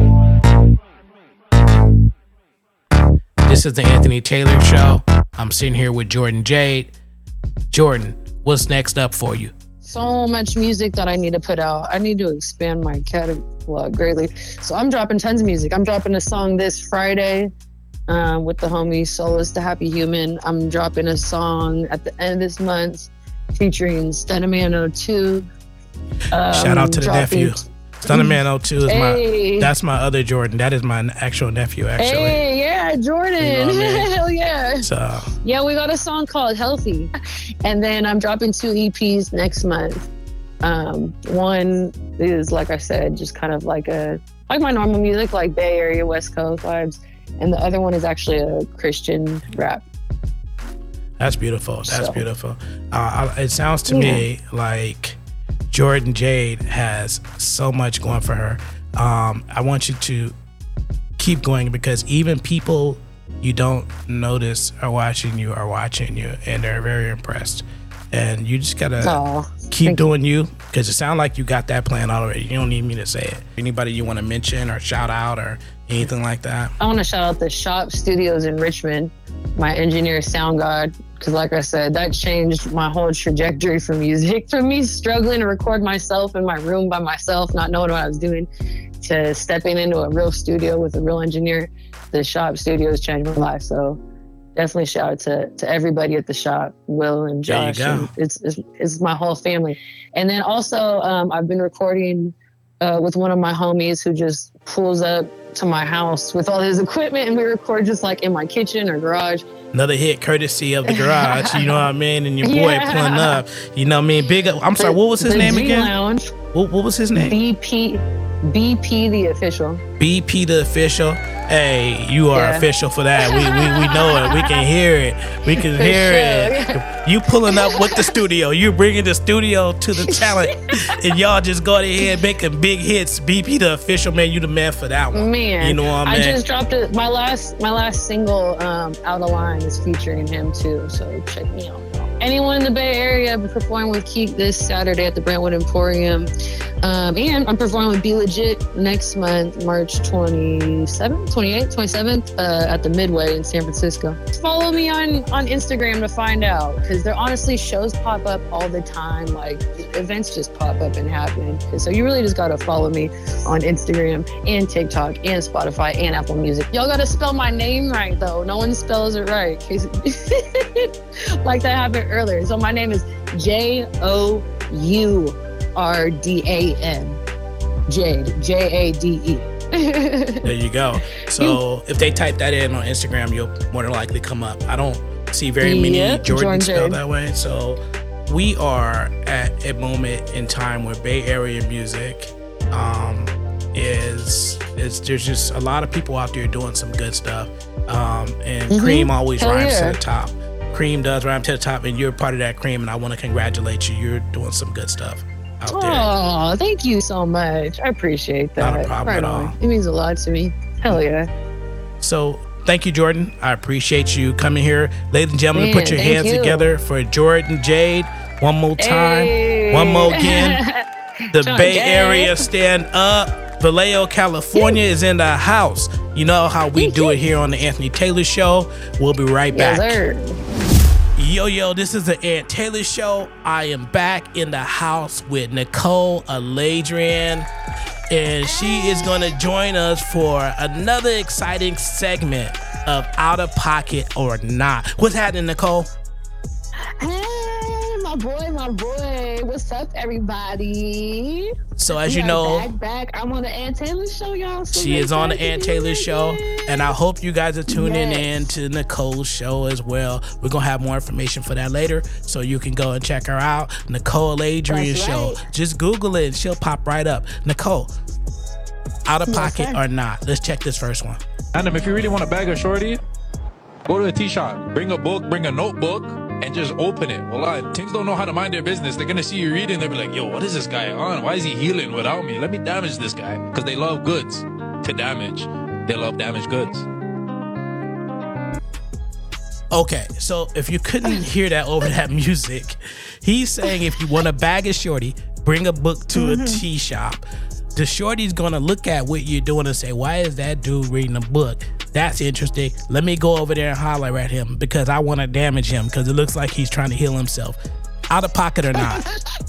This is the Anthony Taylor Show. I'm sitting here with Jordan Jade. Jordan, what's next up for you? So much music that I need to put out. I need to expand my catalog greatly. So I'm dropping tons of music. I'm dropping a song this Friday with the homie Solus the Happy Human. I'm dropping a song at the end of this month featuring Stunnaman 02. Shout out to the nephew. Stunnaman 02 is that's my other Jordan. That is my actual nephew, actually. Hey, yeah, Jordan. You know what I mean? Hell yeah. So yeah, we got a song called Healthy. And then I'm dropping 2 EPs next month. One is, like I said, just kind of like my normal music, like Bay Area, West Coast vibes. And the other one is actually a Christian rap. That's beautiful. That's beautiful. It sounds to me like Jordan Jade has so much going for her. I want you to keep going, because even people you don't notice are watching you, and they're very impressed. And you just gotta keep doing you, because it sounds like you got that plan already. You don't need me to say it. Anybody you want to mention or shout out or anything like that? I want to shout out the Shop Studios in Richmond, my engineer, Sound God, because like I said, that changed my whole trajectory for music. From me struggling to record myself in my room by myself, not knowing what I was doing, to stepping into a real studio with a real engineer, the Shop Studios changed my life. So definitely shout out to everybody at the shop, Will and Josh. And it's my whole family. And then also, I've been recording with one of my homies who just pulls up to my house with all his equipment, and we record just like in my kitchen or garage. Another hit courtesy of the garage, you know what I mean? And your boy pulling up, you know what I mean? Big up. I'm sorry, what was his name again? Lounge. What was his name? BP the Official. BP the Official. Hey, you are official for that. We know it. We can hear it. We can hear it. You pulling up with the studio. You bringing the studio to the talent, and y'all just go ahead making big hits. BP the Official, man. You the man for that one. Man, you know what I mean? I just dropped it. My last single, Out of Line, is featuring him too. So check me out. Anyone in the Bay Area, I'm performing with Keek this Saturday at the Brentwood Emporium. And I'm performing with Be Legit next month, March 27th, 27th, at the Midway in San Francisco. Follow me on Instagram to find out, because there honestly shows pop up all the time. Like, events just pop up and happen. So you really just gotta follow me on Instagram and TikTok and Spotify and Apple Music. Y'all gotta spell my name right though. No one spells it right. Like that happened earlier. So my name is Jouardan. Jade. Jade. There you go. So if they type that in on Instagram, you'll more than likely come up. I don't see very many Jordans spelled that way. So we are at a moment in time where Bay Area music is there's just a lot of people out there doing some good stuff. And Cream always rhymes to the top. Cream does rhyme to the top, and you're part of that Cream, and I want to congratulate you. You're doing some good stuff out there. Oh, thank you so much. I appreciate that. Not a problem at all. It means a lot to me. Hell yeah. So thank you, Jordan. I appreciate you coming here. Ladies and gentlemen, put your hands together for Jordan Jade. One more time. One more again. The Bay Area stand up. Vallejo, California is in the house. You know how we do it here on the Anthony Taylor Show. We'll be right back. Yes, sir. Yo, this is the Ant Taylor Show. I am back in the house with Nicole Aladrian, and she is going to join us for another exciting segment of Out of Pocket or Not. What's happening, Nicole? Hey, my boy. What's up, everybody? So as you know, back. I'm on the Ant Taylor Show, y'all. So she is on the Ant Taylor Show, and I hope you guys are tuning in to Nicole's show as well. We're gonna have more information for that later, so you can go and check her out. Nicole Aladrian Show. Just Google it, and she'll pop right up. Nicole, Out of Pocket or Not? Let's check this first one. Adam, if you really want to bag a shorty, go to a tea shop. Bring a book, bring a notebook, and just open it. Well, things don't know how to mind their business. They're gonna see you reading. They'll be like, yo, what is this guy on? Why is he healing without me? Let me damage this guy. Because they love goods to damage. They love damaged goods. Okay, so if you couldn't hear that over that music, he's saying if you want to bag a shorty, bring a book to a tea shop. The shorty's gonna look at what you're doing and say, why is that dude reading a book? That's interesting. Let me go over there and holler at him because I want to damage him because it looks like he's trying to heal himself. Out of pocket or not?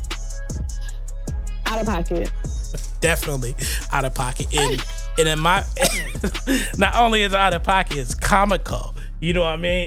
Out of pocket. Definitely out of pocket. And in my, not only is it out of pocket, it's comical. You know what I mean?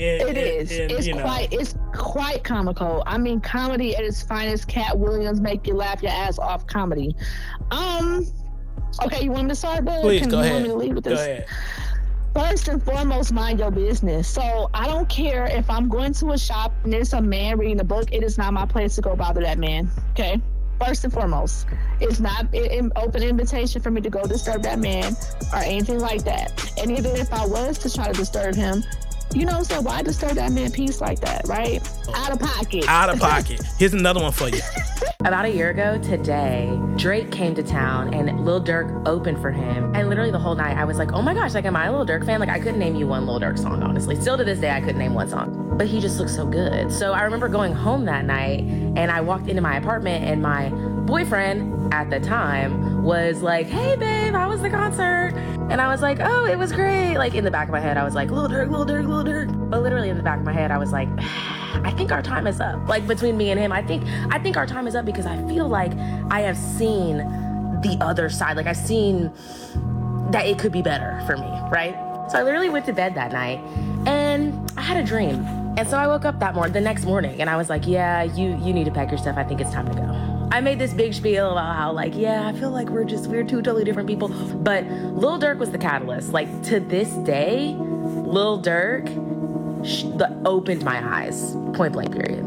It's quite comical. I mean, comedy at its finest. Cat Williams make you laugh your ass off. Comedy. Okay, you want me to start, Bud? Please go ahead. Want me to lead with this? Go ahead. First and foremost, mind your business. So I don't care if I'm going to a shop and there's a man reading a book. It is not my place to go bother that man. Okay. First and foremost, it's not an open invitation for me to go disturb that man or anything like that. And even if I was to try to disturb him, you know, so why disturb that man peace like that, right? Out of pocket. Out of pocket. Here's another one for you. About a year ago today, Drake came to town and Lil Durk opened for him. And literally the whole night I was like, oh my gosh, like, am I a Lil Durk fan? Like, I couldn't name you one Lil Durk song, honestly. Still to this day, I couldn't name one song. But he just looked so good. So I remember going home that night and I walked into my apartment and my boyfriend at the time was like, hey babe, how was the concert? And I was like, oh, it was great. Like in the back of my head, I was like, Lil Durk, Lil Durk, Lil Durk. But literally in the back of my head, I was like, I think our time is up. Like between me and him, I think our time is up because I feel like I have seen the other side. Like I've seen that it could be better for me, right? So I literally went to bed that night and I had a dream. And so I woke up the next morning and I was like, yeah, you need to pack your stuff. I think it's time to go. I made this big spiel about how like, yeah, I feel like we're two totally different people. But Lil Durk was the catalyst. Like to this day, Lil Durk opened my eyes, point blank period.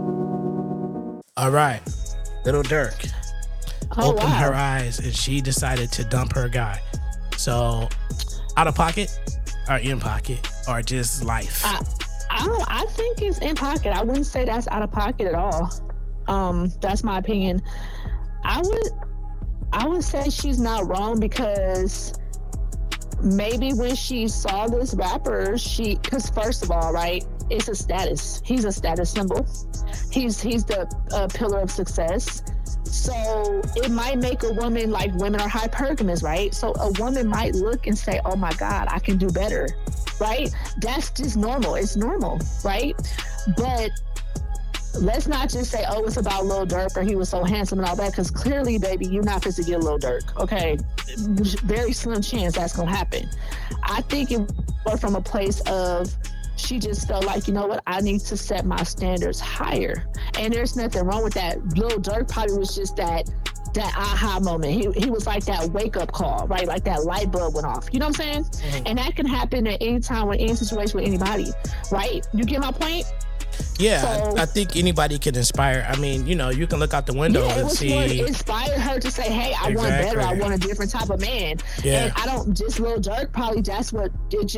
All right, Lil Durk opened her eyes and she decided to dump her guy. So out of pocket or in pocket or just life? I think it's in pocket. I wouldn't say that's out of pocket at all. That's my opinion. I would say she's not wrong because maybe when she saw this rapper, because first of all, right, it's a status. He's a status symbol. He's the pillar of success. So it might make a woman, like women are hypergamous, right? So a woman might look and say, oh my God, I can do better, right? That's just normal. It's normal, right? But let's not just say, oh, it's about Lil Durk or he was so handsome and all that, because clearly, baby, you're not fit to get Lil Durk, okay? Very slim chance that's going to happen. I think it was from a place of she just felt like, you know what, I need to set my standards higher. And there's nothing wrong with that. Lil Durk probably was just that aha moment. He was like that wake-up call, right? Like that light bulb went off. You know what I'm saying? Mm-hmm. And that can happen at any time with any situation with anybody, right? You get my point? Yeah, so, I think anybody can inspire. I mean, you know, you can look out the window and see. It inspired her to say, hey, I want better. I want a different type of man. Yeah. And I don't just Lil Durk, probably that's when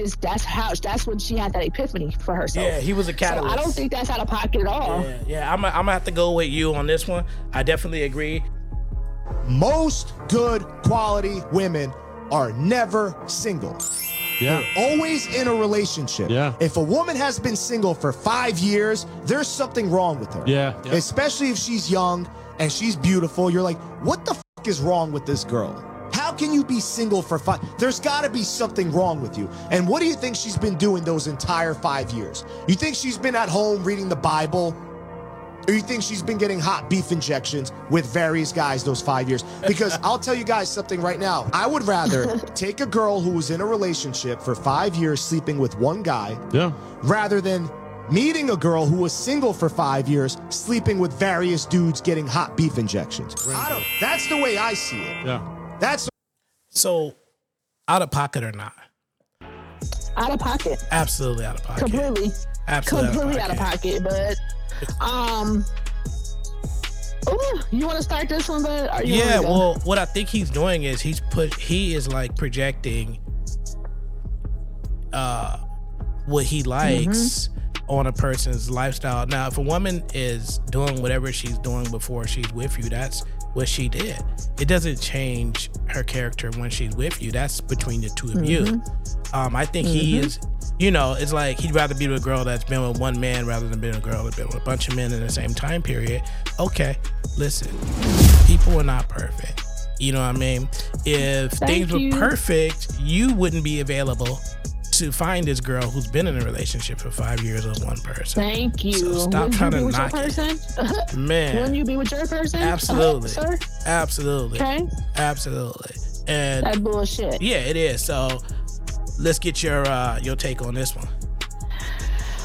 she had that epiphany for herself. Yeah, he was a catalyst. So I don't think that's out of pocket at all. Yeah, I'm gonna have to go with you on this one. I definitely agree. Most good quality women are never single. Yeah. They're always in a relationship. Yeah. If a woman has been single for 5 years, there's something wrong with her. Yeah. Especially if she's young and she's beautiful. You're like, what the f*** is wrong with this girl? How can you be single for 5? There's got to be something wrong with you. And what do you think she's been doing those entire 5 years? You think she's been at home reading the Bible? Or you think she's been getting hot beef injections with various guys those 5 years? Because I'll tell you guys something right now. I would rather take a girl who was in a relationship for 5 years sleeping with one guy rather than meeting a girl who was single for 5 years sleeping with various dudes getting hot beef injections. That's the way I see it. Yeah. So out of pocket or not? Out of pocket. Absolutely out of pocket. Completely out of pocket, but you want to start this one, bud? Yeah, well, what I think he's doing is he is like projecting what he likes on a person's lifestyle. Now, if a woman is doing whatever she's doing before she's with you, that's what she did. It doesn't change her character when she's with you. That's between the two of you. I think he is, you know, it's like he'd rather be with a girl that's been with one man rather than being a girl that's been with a bunch of men in the same time period. Okay, listen, people are not perfect. You know what I mean? If things were perfect, you wouldn't be available to find this girl who's been in a relationship for 5 years with one person. Thank you. So stop trying to knock it. Man. Wouldn't you be with your person? Absolutely. Sir? Absolutely. Okay. Absolutely. And that bullshit. Yeah, it is. So let's get your take on this one.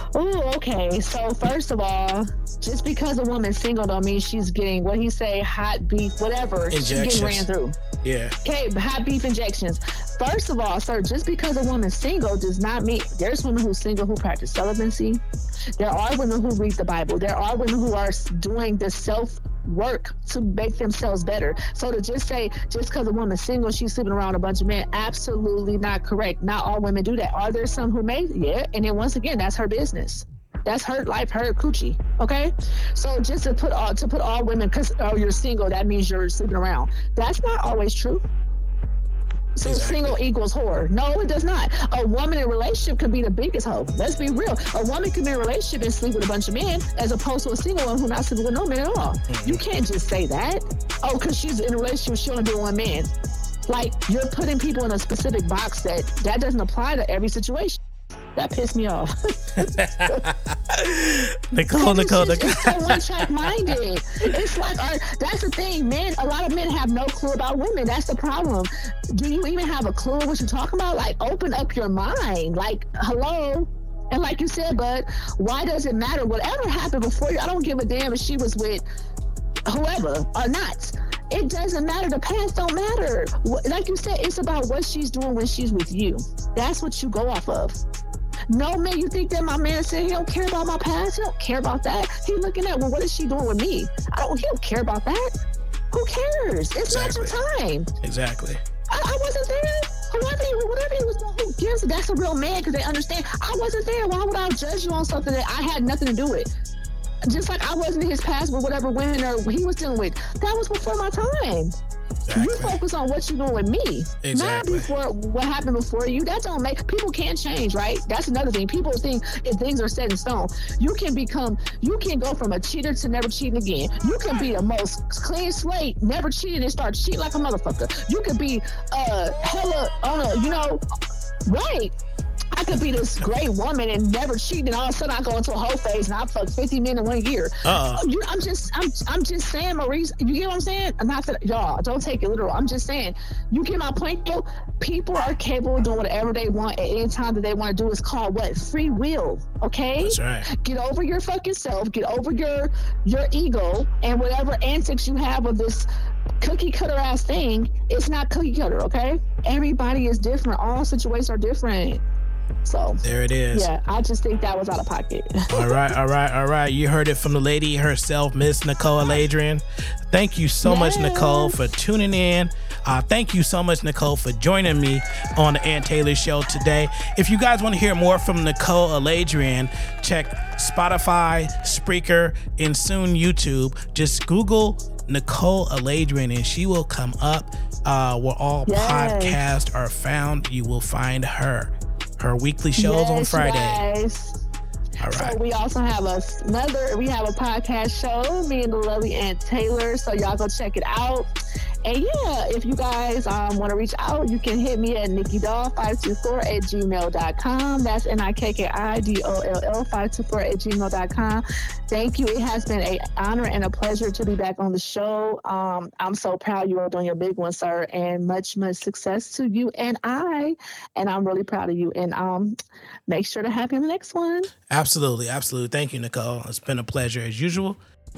Oh, okay. So first of all, just because a woman's single don't mean she's getting what he say, hot beef, whatever. She's getting ran through. Yeah. Okay, hot beef injections. First of all, sir, just because a woman's single does not mean there's women who's single who practice celibacy. There are women who read the Bible. There are women who are doing the self work to make themselves better. So to just say, just because a woman's single, she's sleeping around a bunch of men, absolutely not correct. Not all women do that. Are there some who may? Yeah. And then once again, that's her business. That's her life, her coochie. Okay. So just to put all women, because you're single, that means you're sleeping around. That's not always true. So single equals whore. No, it does not. A woman in a relationship could be the biggest hoe. Let's be real. A woman can be in a relationship and sleep with a bunch of men as opposed to a single one who's not sleeping with no men at all. You can't just say that. Oh, because she's in a relationship, she only be with one man. Like, you're putting people in a specific box that doesn't apply to every situation. That pissed me off. Nicole. It's so one-track minded. It's like, that's the thing, men. A lot of men have no clue about women. That's the problem. Do you even have a clue what you're talking about? Like, open up your mind. Like, hello. And like you said, bud, why does it matter? Whatever happened before you, I don't give a damn if she was with whoever or not. It doesn't matter. The past don't matter. Like you said, it's about what she's doing when she's with you. That's what you go off of. No, man, you think that my man said he don't care about my past? He don't care about that. He looking at, well, what is she doing with me? He don't care about that. Who cares? It's not your time. Exactly. I wasn't there. Whatever he was doing, who cares? That's a real man because they understand. I wasn't there. Why would I judge you on something that I had nothing to do with? Just like I wasn't in his past with whatever women or he was dealing with. That was before my time. Exactly. You focus on what you're doing with me, not before what happened before you. That don't make people can't change, right? That's another thing. People think if things are set in stone, you can go from a cheater to never cheating again. You can be the most clean slate, never cheating and start cheating like a motherfucker. You could be right. I could be this great woman and never cheat, and all of a sudden I go into a whole phase and I fuck 50 men in 1 year. I'm just saying, Maurice. You get what I'm saying? Not that y'all don't take it literal. I'm just saying. You get my point, though. People are capable of doing whatever they want at any time that they want to do. It's called what? Free will. Okay. That's right. Get over your fucking self. Get over your ego and whatever antics you have of this cookie cutter ass thing. It's not cookie cutter. Okay. Everybody is different. All situations are different. So there it is. Yeah, I just think that was out of pocket. All right. You heard it from the lady herself, Miss Nicole Aladrian. Thank you so much, Nicole, for tuning in. Thank you so much, Nicole, for joining me on the Ant Taylor Show today. If you guys want to hear more from Nicole Aladrian, check Spotify, Spreaker, and soon YouTube. Just Google Nicole Aladrian and she will come up where all podcasts are found. You will find her weekly shows on Friday. Guys. All right. So we also have a podcast show, me and the lovely Ant Taylor. So y'all go check it out. And yeah, if you guys want to reach out, you can hit me at nikkidoll524@gmail.com. That's NIKKIDOLL524@gmail.com. Thank you. It has been an honor and a pleasure to be back on the show. I'm so proud you are doing your big one, sir, and much, much success to you and I'm really proud of you. And make sure to have you in the next one. Absolutely. Thank you, Nicole. It's been a pleasure as usual.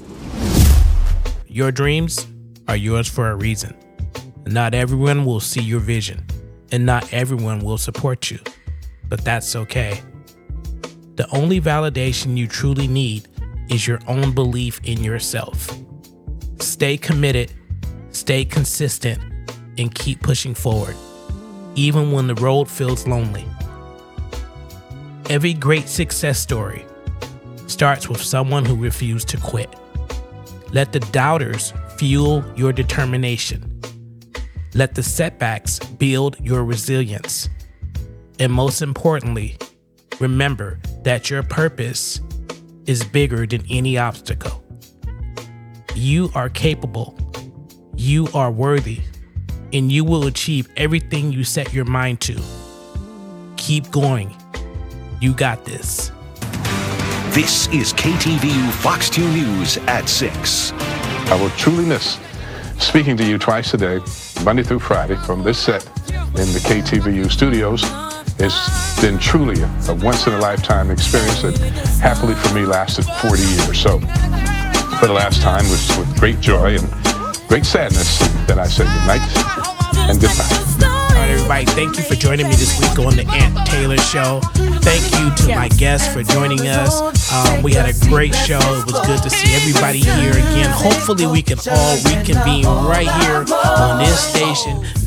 Your dreams are yours for a reason. Not everyone will see your vision, and not everyone will support you, but that's okay. The only validation you truly need is your own belief in yourself. Stay committed, stay consistent, and keep pushing forward, even when the road feels lonely. Every great success story starts with someone who refused to quit. Let the doubters fuel your determination. Let the setbacks build your resilience. And most importantly, remember that your purpose is bigger than any obstacle. You are capable, you are worthy, and you will achieve everything you set your mind to. Keep going. You got this. This is KTVU Fox 2 News at 6. I will truly miss speaking to you twice a day, Monday through Friday, from this set in the KTVU studios It's been truly a once-in-a-lifetime experience that happily for me lasted 40 years. So for the last time, it was with great joy and great sadness that I said goodnight and goodbye. All right, everybody, thank you for joining me this week on the Ant Taylor Show. Thank you to my guests for joining us. We had a great show. It was good to see everybody here again. Hopefully we can all reconvene right here on this station